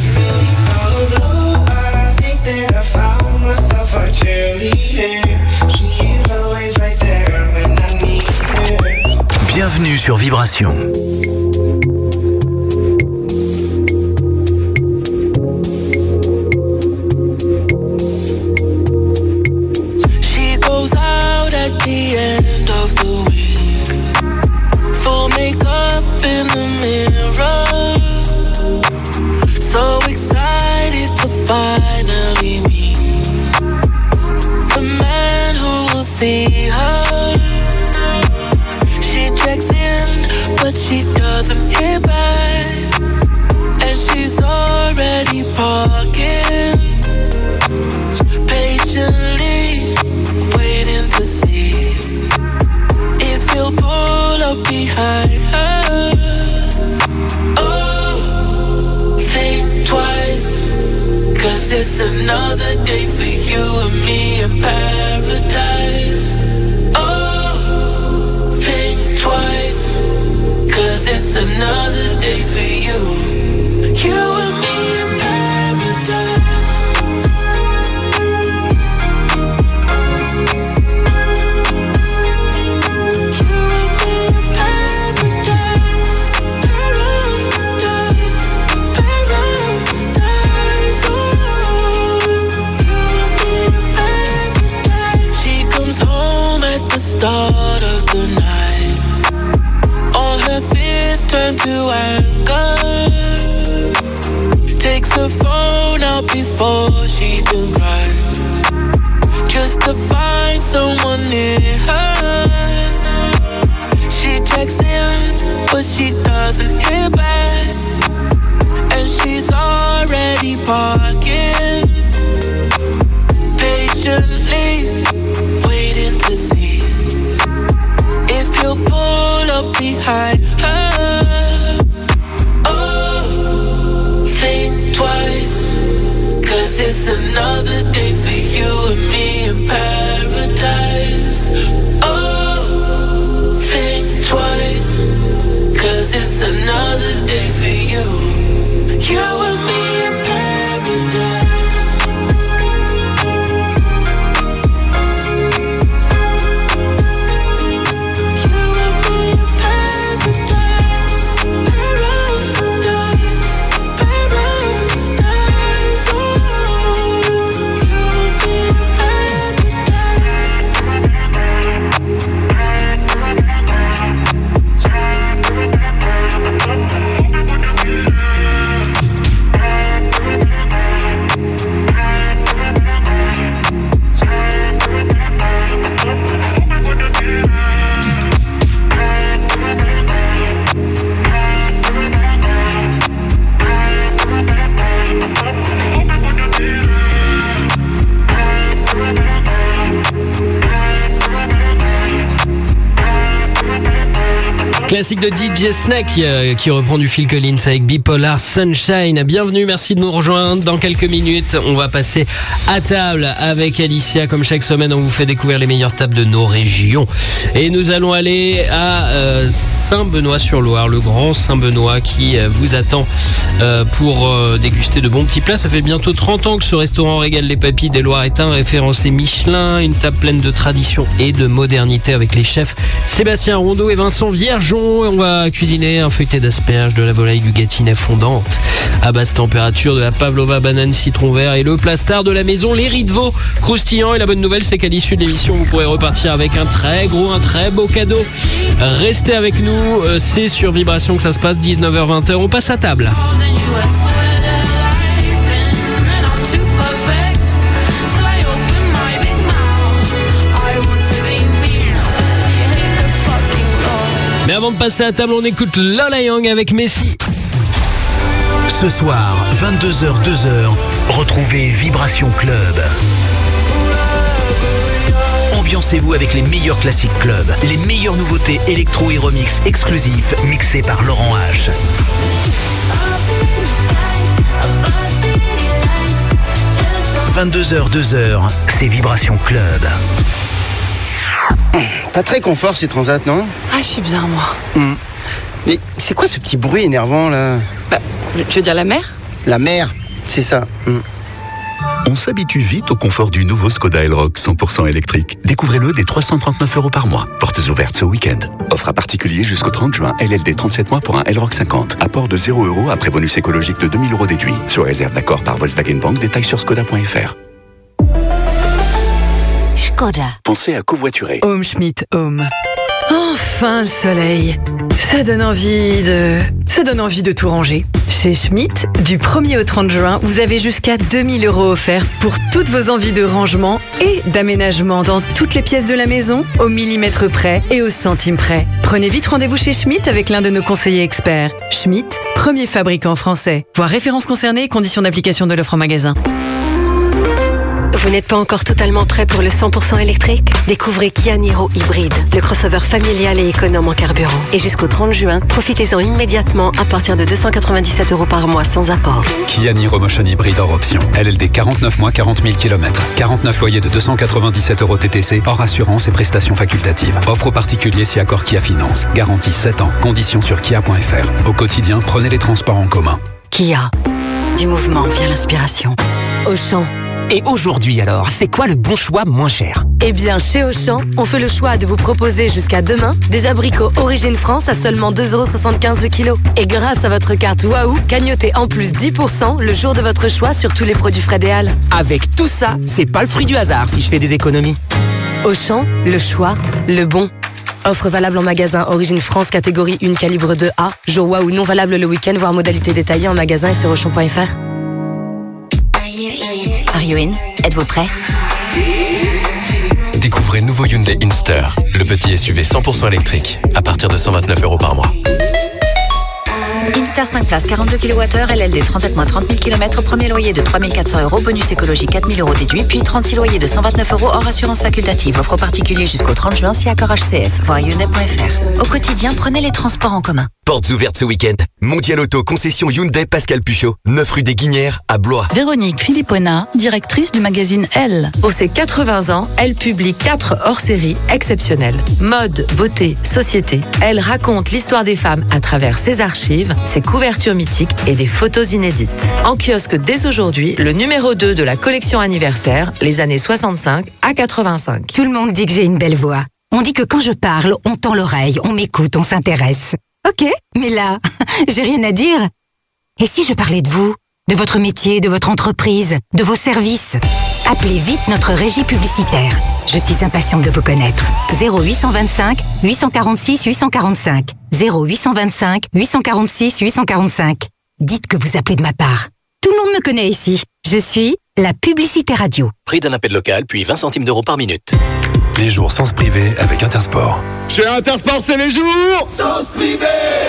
Bienvenue sur Vibration. She goes out at the end of the week, full makeup in the mirror, so excited to finally meet the man who will see her. She checks in, but she doesn't hear back, and she's already parking, patiently waiting to see if he'll pull up behind her. Oh, think twice, cause it's another day for you and me in paradise. Oh, think twice, cause it's another day for you, you and me in paradise. Start of the night, all her fears turn to anger. Takes her phone out before she can cry, just to find someone near her. She checks in, but she doesn't hear back, and she's already parking, patiently waiting to see if he'll pull up behind her. Oh, think twice, cause it's another day for you and me in paradise. Oh, think twice, cause it's another day for you, you and me in paradise. Classique de D J Snake euh, qui reprend du Phil Collins avec Bipolar Sunshine. Bienvenue, merci de nous rejoindre. Dans quelques minutes, on va passer à table avec Alicia. Comme chaque semaine, on vous fait découvrir les meilleures tables de nos régions. Et nous allons aller à euh, Saint-Benoît-sur-Loire, le grand Saint-Benoît qui euh, vous attend euh, pour euh, déguster de bons petits plats. Ça fait bientôt trente ans que ce restaurant régale les papilles des Loiretains, référencé Michelin. Une table pleine de tradition et de modernité avec les chefs Sébastien Rondeau et Vincent Viergeon. On va cuisiner un feuilleté d'asperges, de la volaille du Gâtinais fondante à basse température, de la pavlova banane citron vert et le plat star de la maison, les riz de veau croustillants. Et la bonne nouvelle, c'est qu'à l'issue de l'émission, vous pourrez repartir avec un très gros, un très beau cadeau. Restez avec nous, c'est sur Vibration que ça se passe, dix-neuf heures vingt. On passe à table. Mais avant de passer à table, on écoute Lola Young avec Messi. Ce soir, vingt-deux heures deux heures, retrouvez Vibration Club. En ambiancez-vous avec les meilleurs classiques club, les meilleures nouveautés électro et remix exclusifs mixés par Laurent H. vingt-deux heures, deux heures, c'est Vibration Club. Pas très confort ces transats, non? Ah, je suis bien, moi. Mmh. Mais c'est quoi ce petit bruit énervant, là? Bah, tu veux dire la mer? La mer, c'est ça. Mmh. On s'habitue vite au confort du nouveau Skoda Elroq cent pour cent électrique. Découvrez-le dès trois cent trente-neuf euros par mois. Portes ouvertes ce week-end. Offre à particulier jusqu'au trente juin. L L D trente-sept mois pour un Elroq cinquante. Apport de zéro euros après bonus écologique de deux mille euros déduit. Sur réserve d'accord par Volkswagen Bank. Détails sur skoda point f r. Skoda. Pensez à covoiturer. Home Schmidt Home. Enfin le soleil. Ça donne envie de... Ça donne envie de tout ranger. Chez Schmidt, du premier au trente juin, vous avez jusqu'à deux mille euros offerts pour toutes vos envies de rangement et d'aménagement dans toutes les pièces de la maison, au millimètre près et au centime près. Prenez vite rendez-vous chez Schmidt avec l'un de nos conseillers experts. Schmidt, premier fabricant français. Voir références concernées et conditions d'application de l'offre en magasin. Vous n'êtes pas encore totalement prêt pour le cent pour cent électrique? Découvrez Kia Niro Hybride, le crossover familial et économe en carburant. Et jusqu'au trente juin, profitez-en immédiatement à partir de deux cent quatre-vingt-dix-sept euros par mois sans apport. Kia Niro Motion Hybride hors option. L L D quarante-neuf mois, quarante mille kilomètres. quarante-neuf loyers de deux cent quatre-vingt-dix-sept euros T T C, hors assurance et prestations facultatives. Offre aux particuliers si accord Kia Finance. Garantie sept ans. Conditions sur kia point f r. Au quotidien, prenez les transports en commun. Kia. Du mouvement vient l'inspiration. Auchan. Et aujourd'hui alors, c'est quoi le bon choix moins cher? Eh bien, chez Auchan, on fait le choix de vous proposer jusqu'à demain des abricots Origine France à seulement deux euros soixante-quinze le kilo. Et grâce à votre carte Waouh, cagnotez en plus dix pour cent le jour de votre choix sur tous les produits Frédéal. Avec tout ça, c'est pas le fruit du hasard si je fais des économies. Auchan, le choix, le bon. Offre valable en magasin Origine France catégorie un calibre deux A. Jour Waouh non valable le week-end, voire modalité détaillée en magasin et sur auchan point f r. Are you in? Êtes-vous prêts? Découvrez nouveau Hyundai Inster, le petit S U V cent pour cent électrique, à partir de cent vingt-neuf euros par mois. Inster cinq places, quarante-deux kilowattheures, L L D trente-sept mois, trente mille kilomètres, premier loyer de trois mille quatre cents euros, bonus écologique quatre mille euros déduit, puis trente-six loyers de cent vingt-neuf euros hors assurance facultative. Offre particulier jusqu'au trente juin si accord H C F. Voir hyundai point f r. Au quotidien, prenez les transports en commun. Portes ouvertes ce week-end. Mondial Auto, concession Hyundai Pascal Puchot, neuf rue des Guinières à Blois. Véronique Philippona, directrice du magazine Elle. Pour ses quatre-vingts ans, elle publie quatre hors-séries exceptionnelles. Mode, beauté, société. Elle raconte l'histoire des femmes à travers ses archives, ses couvertures mythiques et des photos inédites. En kiosque dès aujourd'hui, le numéro deux de la collection anniversaire, les années soixante-cinq à quatre-vingt-cinq. Tout le monde dit que j'ai une belle voix. On dit que quand je parle, on tend l'oreille, on m'écoute, on s'intéresse. Ok, mais là, j'ai rien à dire. Et si je parlais de vous, de votre métier, de votre entreprise, de vos services? Appelez vite notre régie publicitaire. Je suis impatiente de vous connaître. zéro huit cent vingt-cinq, huit cent quarante-six, huit cent quarante-cinq. zéro huit cent vingt-cinq, huit cent quarante-six, huit cent quarante-cinq. Dites que vous appelez de ma part. Tout le monde me connaît ici. Je suis la publicité radio. Prix d'un appel local, puis vingt centimes d'euros par minute. Les jours sans se priver avec Intersport. Chez Intersport, c'est les jours sans se priver.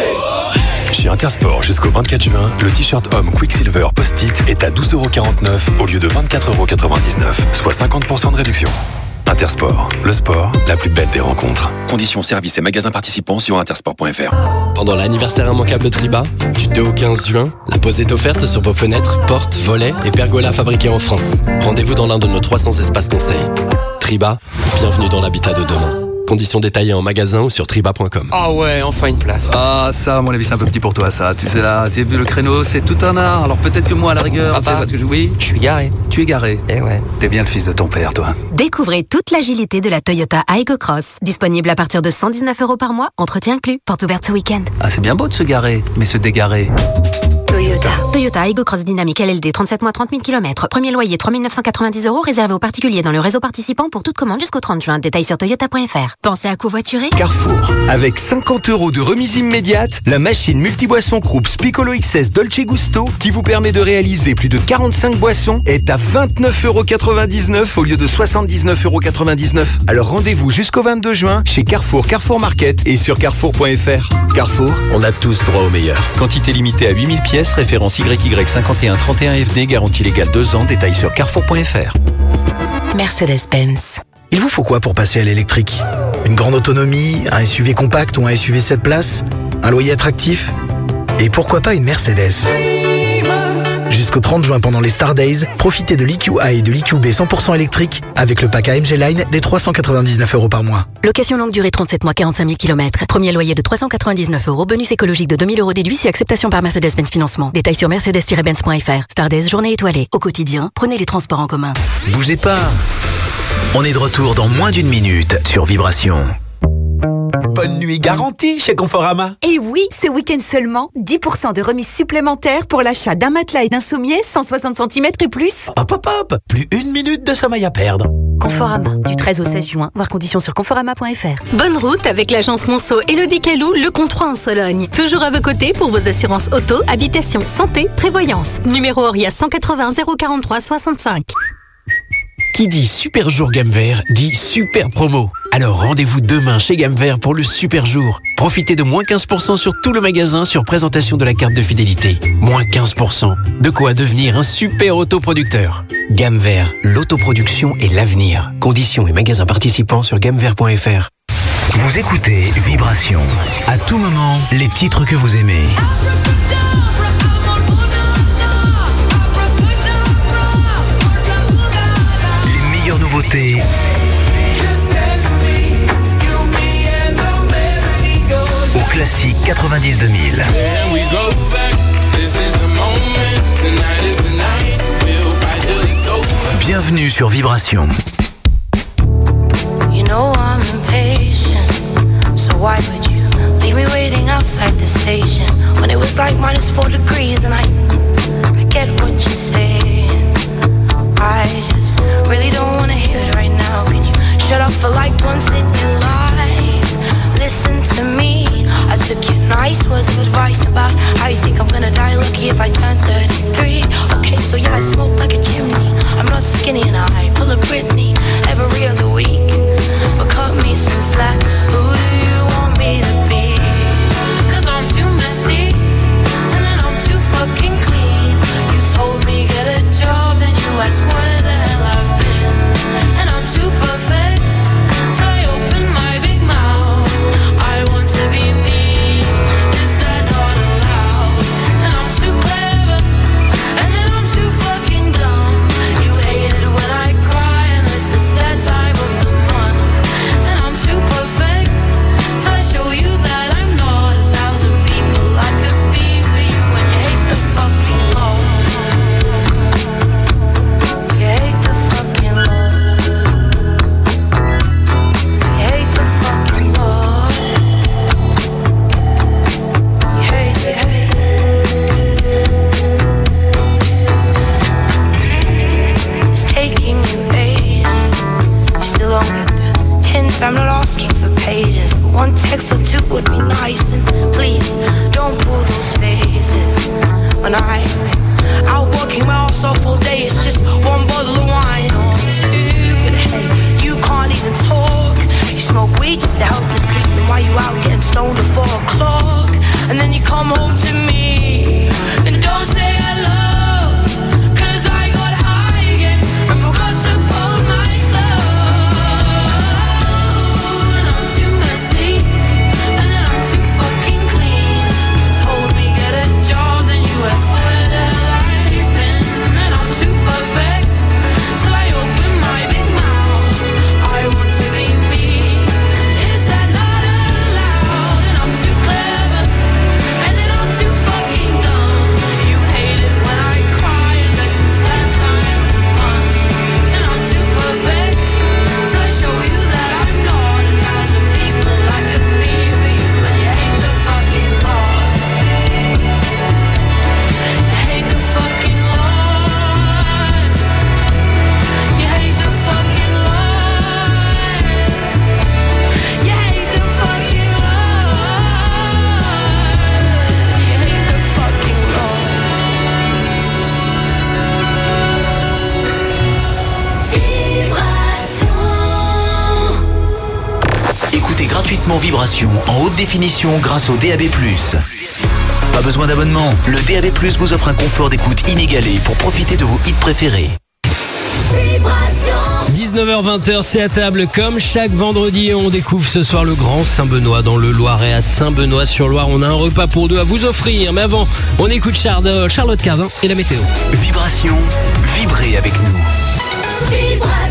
Chez Intersport, jusqu'au vingt-quatre juin, le t-shirt homme Quicksilver Post-it est à douze euros quarante-neuf au lieu de vingt-quatre euros quatre-vingt-dix-neuf, soit cinquante pour cent de réduction. Intersport, le sport, la plus belle des rencontres. Conditions, services et magasins participants sur intersport point f r. Pendant l'anniversaire immanquable Triba, du deux au quinze juin, la pose est offerte sur vos fenêtres, portes, volets et pergolas fabriqués en France. Rendez-vous dans l'un de nos trois cents espaces conseils. Triba, bienvenue dans l'habitat de demain. Conditions détaillées en magasin ou sur triba point com. Ah ouais, enfin une place. Ah, ça, à mon avis, c'est un peu petit pour toi, ça. Tu sais, là, c'est le créneau, c'est tout un art. Alors peut-être que moi, à la rigueur, Papa, tu sais, parce que je... oui, je suis garé. Tu es garé. Eh ouais. T'es bien le fils de ton père, toi. Découvrez toute l'agilité de la Toyota Aygo Cross. Disponible à partir de cent dix-neuf euros par mois, entretien inclus. Porte ouverte ce week-end. Ah, c'est bien beau de se garer, mais se dégarer. Toyota. Toyota Aygo Cross Dynamique L L D trente-sept mois, trente mille kilomètres. Premier loyer trois mille neuf cent quatre-vingt-dix euros réservé aux particuliers dans le réseau participant pour toute commande jusqu'au trente juin. Détails sur toyota point f r. Pensez à covoiturer? Carrefour. Avec cinquante euros de remise immédiate, la machine multiboisson Krups Piccolo X S Dolce Gusto, qui vous permet de réaliser plus de quarante-cinq boissons, est à vingt-neuf euros quatre-vingt-dix-neuf au lieu de soixante-dix-neuf euros quatre-vingt-dix-neuf. Alors rendez-vous jusqu'au vingt-deux juin chez Carrefour, Carrefour Market et sur carrefour point f r. Carrefour, on a tous droit au meilleur. Quantité limitée à huit mille pièces, référence Y Y cinquante et un trente et un F D, garantie légale deux ans, détails sur carrefour point f r. Mercedes-Benz. Il vous faut quoi pour passer à l'électrique? Une grande autonomie, un S U V compact ou un S U V sept places? Un loyer attractif? Et pourquoi pas une Mercedes? Jusqu'au trente juin pendant les Star Days, profitez de l'E Q A et de l'E Q B cent pour cent électrique avec le pack A M G Line des trois cent quatre-vingt-dix-neuf euros par mois. Location longue durée trente-sept mois, quarante-cinq mille kilomètres. Premier loyer de trois cent quatre-vingt-dix-neuf euros. Bonus écologique de deux mille euros déduit si acceptation par Mercedes-Benz Financement. Détails sur mercedes tiret benz point f r. Star Days, journée étoilée. Au quotidien, prenez les transports en commun. Bougez pas. On est de retour dans moins d'une minute sur Vibration. Bonne nuit garantie chez Conforama. Et oui, ce week-end seulement, dix pour cent de remise supplémentaire pour l'achat d'un matelas et d'un sommier cent soixante centimètres et plus. Hop hop hop, plus une minute de sommeil à perdre. Conforama, du treize au seize juin, voir conditions sur conforama point f r. Bonne route avec l'agence Monceau Elodie Calou, le Comtois en Sologne. Toujours à vos côtés pour vos assurances auto, habitation, santé, prévoyance. Numéro Oria cent quatre-vingts zéro quarante-trois soixante-cinq. Qui dit super jour gamme vert dit super promo. Alors rendez-vous demain chez Gamme Vert pour le super jour. Profitez de moins quinze pour cent sur tout le magasin sur présentation de la carte de fidélité. Moins quinze pour cent. De quoi devenir un super autoproducteur. Gamme Vert, l'autoproduction et l'avenir. Conditions et magasins participants sur gamme vert point f r. Vous écoutez Vibration. À tout moment, les titres que vous aimez. Les meilleures nouveautés. Au classique quatre-vingt-dix deux mille. Bienvenue sur Vibration. You know I'm impatient, so why would you leave me waiting outside the station when it was like minus four degrees and I, I get what you're saying. I just really don't wanna hear it right now. Can you shut up for like once in your life? Listen to me. I took your nice words of advice about how you think I'm gonna die lucky if I turn thirty-three. Okay, so yeah, I smoke like a chimney. I'm not skinny and I pull a Britney every other week. But cut me some slack. Who do you want me to be? Cause I'm too messy and then I'm too fucking clean. You told me get a job and you asked where the hell I've been. And I'm too perfect till I open my big mouth. I want to be me. Is that not allowed? And I'm too clever and then I'm too fucking dumb. You hate it when I cry and this is that time of the month. And I'm too perfect till I show you that I'm not a thousand people I could be for you. And you hate the fucking law. You hate the fucking law. You hate the fucking law. You hate, you hate. It's taking you ages. You still don't get the hints. I'm not asking for pages, but one text or two would be nice. And please don't pull those faces. When I'm out working my ass off all day, it's just one bottle of wine. Oh, I'm stupid. Hey, you can't even talk. You smoke weed just to help you sleep. And why you out getting stoned at four o'clock? And then you come home to me and don't say hello. Cause I got high again and forgot to fold my clothes. And I'm too messy and then I'm too fucking clean. You told me get a job, then you asked where the hell I've been. And I'm too perfect till I open my big mouth. I want to be me. Is that not allowed? And I'm too clever and then I'm too fucking dumb. You hate it when I cry and this is that time of the month. And I'm too perfect till I show you that I'm not a thousand people I could be for you. And you hate the fucking law. You hate the fucking law. You hate the fucking law. You hate the fucking law. You hate the fucking law. Écoutez gratuitement Vibration en haute définition grâce au D A B plus. Pas besoin d'abonnement, le D A B plus vous offre un confort d'écoute inégalé pour profiter de vos hits préférés. Vibration. dix-neuf dix-neuf heures vingt, c'est à table comme chaque vendredi. On découvre ce soir le Grand Saint-Benoît dans le Loiret à Saint-Benoît-sur-Loire. On a un repas pour deux à vous offrir. Mais avant, on écoute Charlotte Cardin et la météo. Vibration, vibrez avec nous. Vibration.